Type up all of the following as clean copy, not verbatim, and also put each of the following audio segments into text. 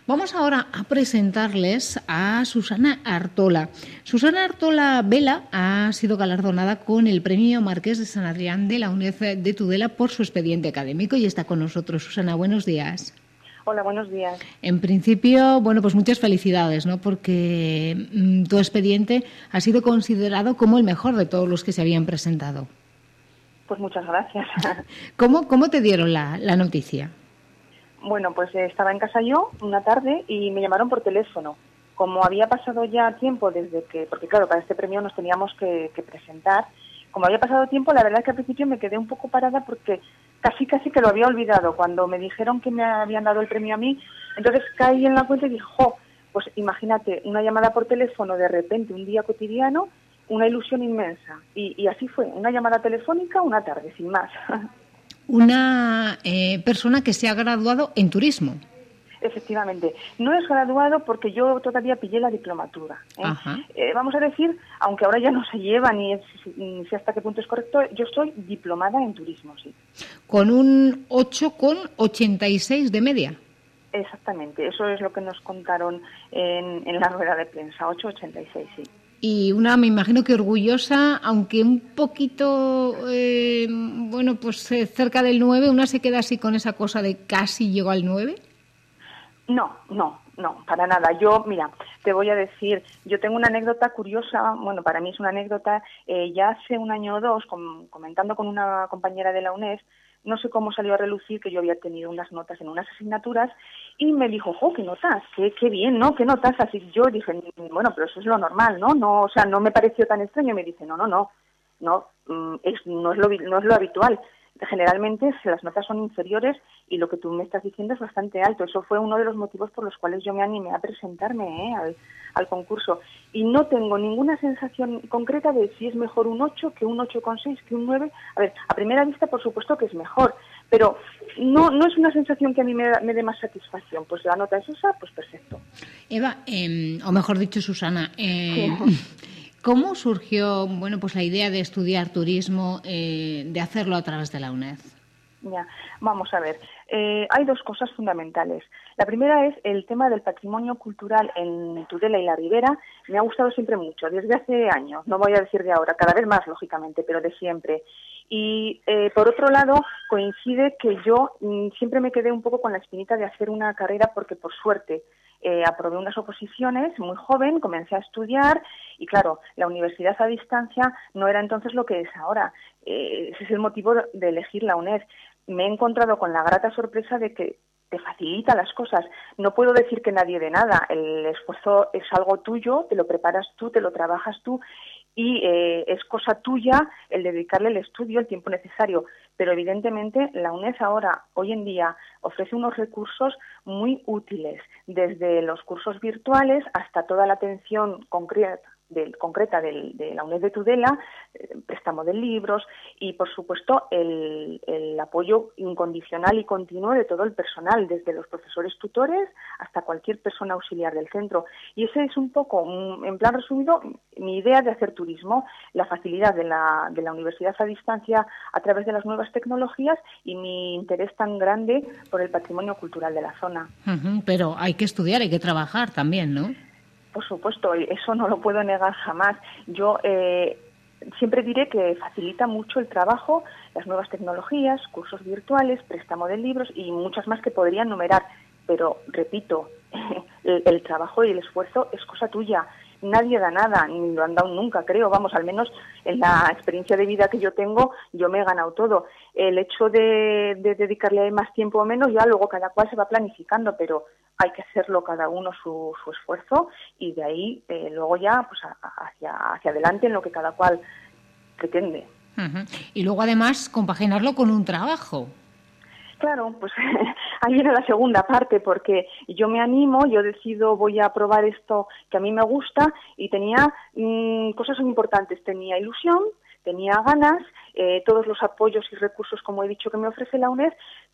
Vamos ahora a presentarles a Susana Artola. Susana Artola Vela ha sido galardonada con el Premio Marqués de San Adrián de la UNED de Tudela por su expediente académico y está con nosotros. Susana, buenos días. Hola, buenos días. En principio, pues muchas felicidades, ¿no? Porque tu expediente ha sido considerado como el mejor de todos los que se habían presentado. Pues muchas gracias. ¿Cómo te dieron la noticia? Bueno, pues estaba en casa yo una tarde y me llamaron por teléfono. Como había pasado ya tiempo desde que, porque claro, para este premio nos teníamos que presentar, como había pasado tiempo, la verdad es que al principio me quedé un poco parada porque casi que lo había olvidado. Cuando me dijeron que me habían dado el premio a mí, entonces caí en la cuenta y dije, pues imagínate, una llamada por teléfono de repente, un día cotidiano, una ilusión inmensa. Y así fue, una llamada telefónica una tarde, sin más. Una persona que se ha graduado en turismo. Efectivamente. No es graduado porque yo todavía pillé la diplomatura. Vamos a decir, aunque ahora ya no se lleva ni sé hasta qué punto es correcto, yo estoy diplomada en turismo, sí. Con un 8,86 de media. Exactamente, eso es lo que nos contaron en la rueda de prensa, 8,86, sí. Y una, me imagino que orgullosa, aunque un poquito, cerca del 9, una se queda así con esa cosa de casi llegó al 9. No, para nada. Mira, te voy a decir, yo tengo una anécdota curiosa, bueno, para mí es una anécdota, ya hace un año o dos, comentando con una compañera de la UNED, no sé cómo salió a relucir que yo había tenido unas notas en unas asignaturas y me dijo, qué notas, qué bien, ¿no? ¿Qué notas? Así yo dije, bueno, pero eso es lo normal, ¿no? No, o sea, no me pareció tan extraño. Y me dice, no es lo habitual. Generalmente las notas son inferiores y lo que tú me estás diciendo es bastante alto. Eso fue uno de los motivos por los cuales yo me animé a presentarme al concurso. Y no tengo ninguna sensación concreta de si es mejor un 8 que un 8,6, que un 9. A ver, a primera vista por supuesto que es mejor, pero no es una sensación que a mí me dé más satisfacción. Pues la nota es esa, pues perfecto. Eva, o mejor dicho Susana, Sí. ¿Cómo surgió la idea de estudiar turismo, de hacerlo a través de la UNED? Ya, vamos a ver. Hay dos cosas fundamentales. La primera es el tema del patrimonio cultural en Tudela y la Ribera. Me ha gustado siempre mucho, desde hace años. No voy a decir de ahora, cada vez más, lógicamente, pero de siempre. Y por otro lado, coincide que yo siempre me quedé un poco con la espinita de hacer una carrera porque, por suerte, aprobé unas oposiciones muy joven, comencé a estudiar y, claro, la universidad a distancia no era entonces lo que es ahora. Ese es el motivo de elegir la UNED. Me he encontrado con la grata sorpresa de que te facilita las cosas. No puedo decir que nadie de nada. El esfuerzo es algo tuyo, te lo preparas tú, te lo trabajas tú y es cosa tuya el dedicarle el estudio, el tiempo necesario. Pero evidentemente la UNED ahora, hoy en día, ofrece unos recursos muy útiles, desde los cursos virtuales hasta toda la atención concreta de la UNED de Tudela, préstamo de libros y, por supuesto, el apoyo incondicional y continuo de todo el personal, desde los profesores tutores hasta cualquier persona auxiliar del centro. Y ese es un poco, en plan resumido, mi idea de hacer turismo, la facilidad de la universidad a distancia a través de las nuevas tecnologías y mi interés tan grande por el patrimonio cultural de la zona. Pero hay que estudiar, hay que trabajar también, ¿no? Por supuesto, eso no lo puedo negar jamás. Yo siempre diré que facilita mucho el trabajo, las nuevas tecnologías, cursos virtuales, préstamo de libros y muchas más que podría enumerar. Pero, repito, el trabajo y el esfuerzo es cosa tuya. Nadie da nada, ni lo han dado nunca, creo. Vamos, al menos en la experiencia de vida que yo tengo, yo me he ganado todo. El hecho de dedicarle más tiempo o menos, ya luego cada cual se va planificando, pero hay que hacerlo cada uno su esfuerzo y de ahí luego ya pues hacia adelante en lo que cada cual pretende. Y luego además compaginarlo con un trabajo. Claro, pues ahí viene la segunda parte, porque yo me animo, yo decido, voy a probar esto que a mí me gusta y tenía cosas muy importantes, tenía ilusión, tenía ganas, todos los apoyos y recursos, como he dicho, que me ofrece la UNED,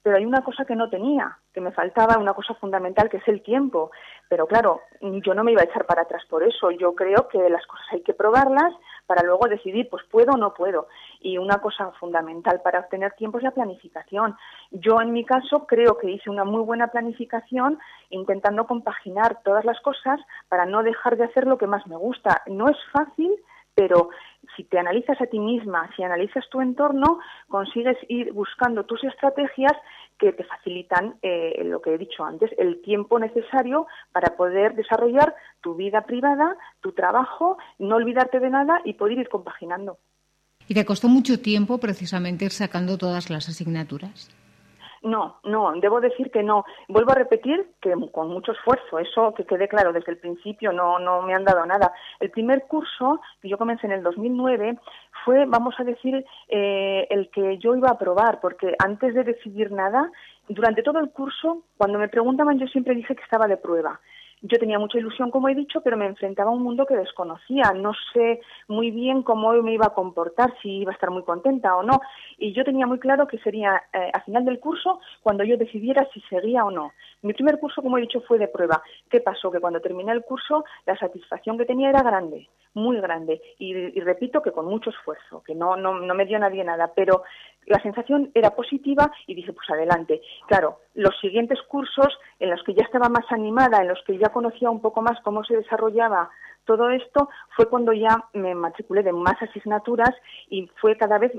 pero hay una cosa que no tenía, que me faltaba, una cosa fundamental, que es el tiempo. Pero claro, yo no me iba a echar para atrás por eso. Yo creo que las cosas hay que probarlas para luego decidir, pues puedo o no puedo. Y una cosa fundamental para obtener tiempo es la planificación. Yo, en mi caso, creo que hice una muy buena planificación intentando compaginar todas las cosas para no dejar de hacer lo que más me gusta. No es fácil, pero si te analizas a ti misma, si analizas tu entorno, consigues ir buscando tus estrategias que te facilitan, lo que he dicho antes, el tiempo necesario para poder desarrollar tu vida privada, tu trabajo, no olvidarte de nada y poder ir compaginando. ¿Y te costó mucho tiempo precisamente ir sacando todas las asignaturas? No, debo decir que no. Vuelvo a repetir que con mucho esfuerzo, eso que quede claro desde el principio, no me han dado nada. El primer curso, que yo comencé en el 2009, fue, vamos a decir, el que yo iba a probar, porque antes de decidir nada, durante todo el curso, cuando me preguntaban, yo siempre dije que estaba de prueba. Yo tenía mucha ilusión, como he dicho, pero me enfrentaba a un mundo que desconocía. No sé muy bien cómo me iba a comportar, si iba a estar muy contenta o no. Y yo tenía muy claro que sería a final del curso cuando yo decidiera si seguía o no. Mi primer curso, como he dicho, fue de prueba. ¿Qué pasó? Que cuando terminé el curso, la satisfacción que tenía era grande, muy grande. Y repito que con mucho esfuerzo, que no me dio nadie nada, pero la sensación era positiva y dije, pues adelante. Claro, los siguientes cursos en los que ya estaba más animada, en los que ya conocía un poco más cómo se desarrollaba todo esto, fue cuando ya me matriculé de más asignaturas y fue cada vez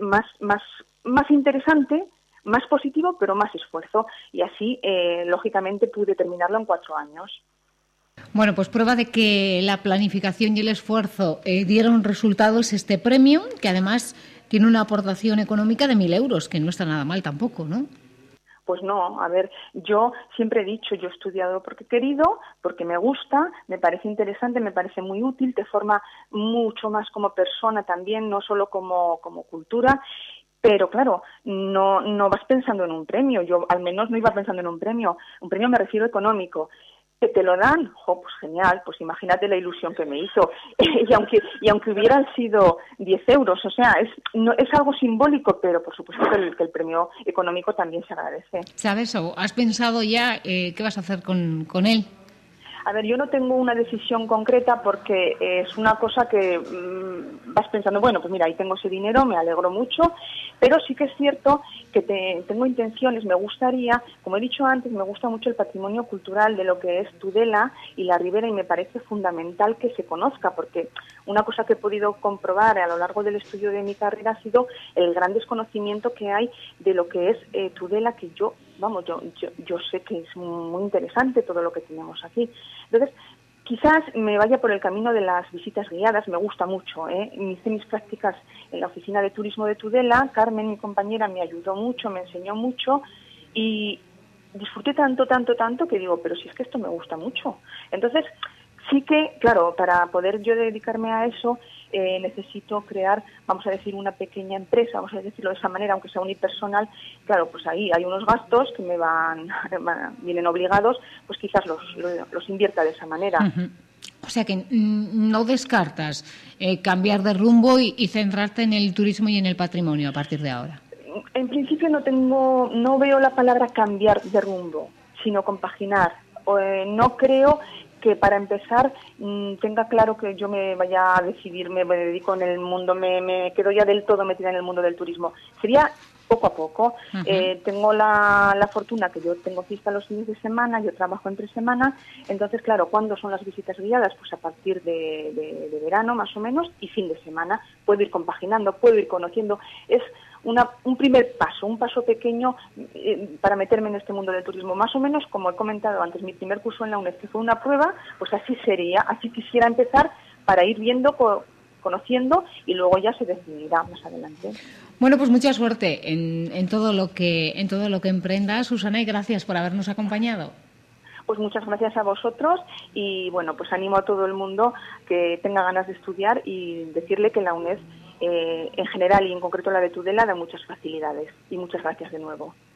más interesante, más positivo, pero más esfuerzo. Y así, lógicamente, pude terminarlo en 4 años. Bueno, pues prueba de que la planificación y el esfuerzo dieron resultados este premio, que además tiene una aportación económica de 1.000 euros, que no está nada mal tampoco, ¿no? Pues no, a ver, yo siempre he dicho, yo he estudiado porque he querido, porque me gusta, me parece interesante, me parece muy útil, te forma mucho más como persona también, no solo como cultura. Pero claro, no vas pensando en un premio, yo al menos no iba pensando en un premio me refiero económico. ¿Que te lo dan? Pues genial, pues imagínate la ilusión que me hizo. y aunque hubieran sido 10 euros, o sea, es algo simbólico, pero por supuesto que el premio económico también se agradece. ¿Sabes o has pensado ya qué vas a hacer con él? A ver, yo no tengo una decisión concreta porque es una cosa que vas pensando, bueno, pues mira, ahí tengo ese dinero, me alegro mucho, pero sí que es cierto que tengo intenciones, me gustaría, como he dicho antes, me gusta mucho el patrimonio cultural de lo que es Tudela y la Ribera y me parece fundamental que se conozca, porque una cosa que he podido comprobar a lo largo del estudio de mi carrera ha sido el gran desconocimiento que hay de lo que es Tudela, que yo sé que es muy interesante todo lo que tenemos aquí. Entonces, quizás me vaya por el camino de las visitas guiadas, me gusta mucho. Hice mis prácticas en la oficina de turismo de Tudela, Carmen, mi compañera, me ayudó mucho, me enseñó mucho y disfruté tanto que digo, pero si es que esto me gusta mucho. Entonces, sí que, claro, para poder yo dedicarme a eso, necesito crear, vamos a decir, una pequeña empresa, vamos a decirlo de esa manera, aunque sea unipersonal. Claro, pues ahí hay unos gastos que vienen obligados, pues quizás los invierta de esa manera. Uh-huh. O sea que no descartas cambiar de rumbo y centrarte en el turismo y en el patrimonio a partir de ahora. En principio no veo la palabra cambiar de rumbo, sino compaginar. No creo que para empezar tenga claro que yo me vaya a decidir, me dedico en el mundo, me quedo ya del todo metida en el mundo del turismo. Sería poco a poco. Uh-huh. Tengo la fortuna que yo tengo fiesta los fines de semana, yo trabajo entre semana, entonces claro, ¿cuándo son las visitas guiadas? Pues a partir de verano más o menos y fin de semana. Puedo ir compaginando, puedo ir conociendo. Es un primer paso, un paso pequeño para meterme en este mundo del turismo. Más o menos, como he comentado antes, mi primer curso en la UNED, que fue una prueba, pues así sería, así quisiera empezar para ir viendo, conociendo y luego ya se decidirá más adelante. Bueno, pues mucha suerte en todo lo que emprendas, Susana, y gracias por habernos acompañado. Pues muchas gracias a vosotros y bueno, pues animo a todo el mundo que tenga ganas de estudiar y decirle que la UNED en general y en concreto la de Tudela da muchas facilidades y muchas gracias de nuevo.